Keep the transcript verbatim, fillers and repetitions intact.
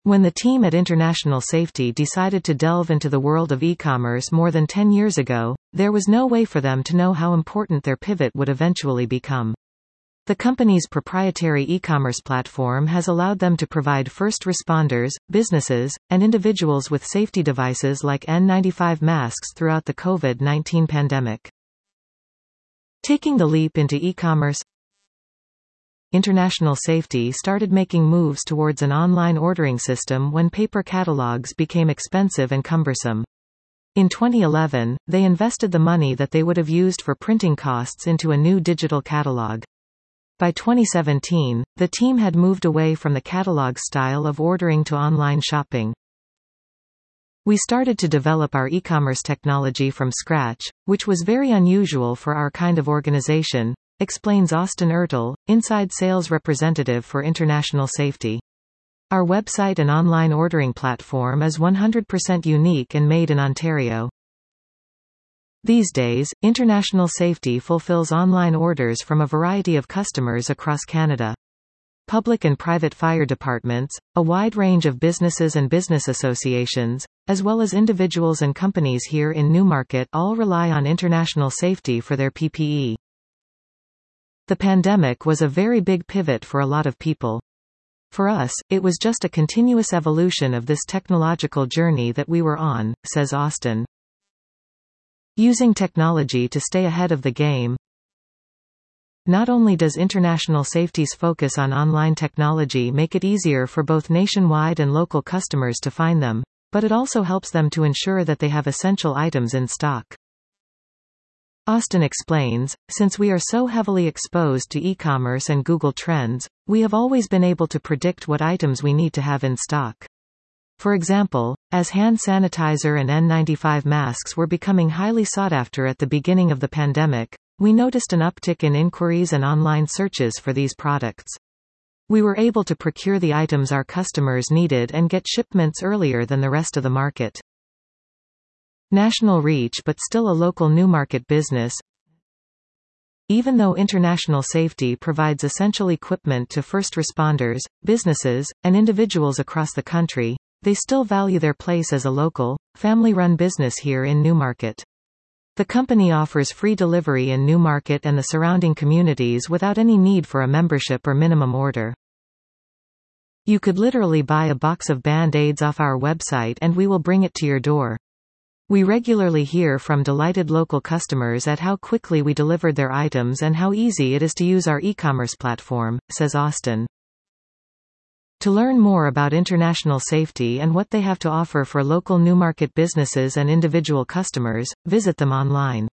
When the team at International Safety decided to delve into the world of e-commerce more than ten years ago, there was no way for them to know how important their pivot would eventually become. The company's proprietary e-commerce platform has allowed them to provide first responders, businesses, and individuals with safety devices like N ninety-five masks throughout the COVID nineteen pandemic. Taking the leap into e-commerce, International Safety started making moves towards an online ordering system when paper catalogs became expensive and cumbersome. In twenty eleven, they invested the money that they would have used for printing costs into a new digital catalog. By twenty seventeen, the team had moved away from the catalog style of ordering to online shopping. We started to develop our e-commerce technology from scratch, which was very unusual for our kind of organization, explains Austin Ertel, inside sales representative for International Safety. Our website and online ordering platform is one hundred percent unique and made in Ontario. These days, International Safety fulfills online orders from a variety of customers across Canada. Public and private fire departments, a wide range of businesses and business associations, as well as individuals and companies here in Newmarket all rely on International Safety for their P P E. The pandemic was a very big pivot for a lot of people. For us, it was just a continuous evolution of this technological journey that we were on, says Austin. Using technology to stay ahead of the game. Not only does International Safety's focus on online technology make it easier for both nationwide and local customers to find them, but it also helps them to ensure that they have essential items in stock. Austin explains, since we are so heavily exposed to e-commerce and Google Trends, we have always been able to predict what items we need to have in stock. For example, as hand sanitizer and N ninety-five masks were becoming highly sought after at the beginning of the pandemic, we noticed an uptick in inquiries and online searches for these products. We were able to procure the items our customers needed and get shipments earlier than the rest of the market. National reach but still a local Newmarket business. Even though International Safety provides essential equipment to first responders, businesses, and individuals across the country, they still value their place as a local, family-run business here in Newmarket. The company offers free delivery in Newmarket and the surrounding communities without any need for a membership or minimum order. You could literally buy a box of Band-Aids off our website and we will bring it to your door. We regularly hear from delighted local customers at how quickly we delivered their items and how easy it is to use our e-commerce platform, says Austin. To learn more about International Safety and what they have to offer for local Newmarket businesses and individual customers, visit them online.